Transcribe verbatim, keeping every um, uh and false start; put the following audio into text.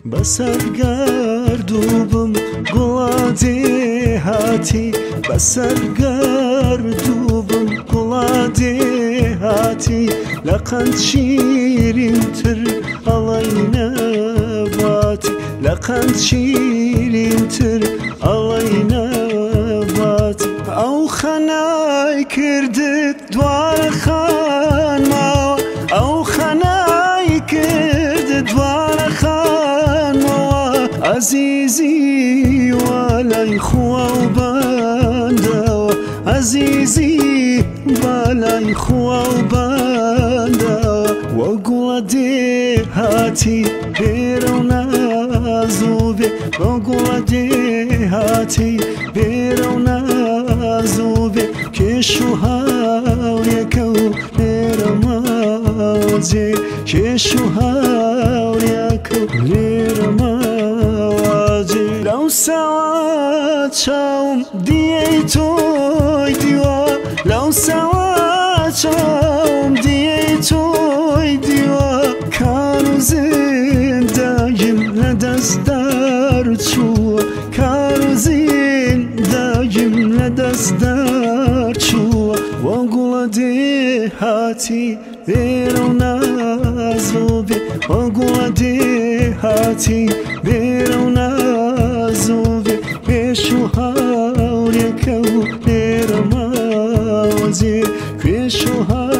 بەسەرگەردووبم گوڵە دێهاتی بەسەرگەردووبم گوڵە دێهاتی لە قەند شیرینتر ئەڵەی نەباتی لە قەند شیرینتر ئەڵەی نەباتی ئەو خەنای کردت دوارە خانماوە ئەو خەنای کردت دوارە خانمەوە عەزیزی وەلای خوە و بەندەوە عەزیزی بەلای خوە و بەندەوە وە گوڵە دێهاتی بێرە و نازوو بێ وە گوڵە دێهاتی بێرە و نازوو بێ کێش و هاوریەکە و لێرە ماوەجێ کێش و هاوریەکە و لێرە ماوەجێ لەو سەوا چاوم دیەی تۆی دیوە لەو سەوا چاوم دیەی تۆی دیوە کار و زیندەگیم لەدەستدار چووە کار و زیندەگیم لەدەستدار چووە وە گوڵە دێهاتی بێرە و نازوو بێ وە گوڵە دێهاتی بێرە و نازوو بێ پێش و هاوریەکە و لێرە ماوەجێ پێش و هاوریەکە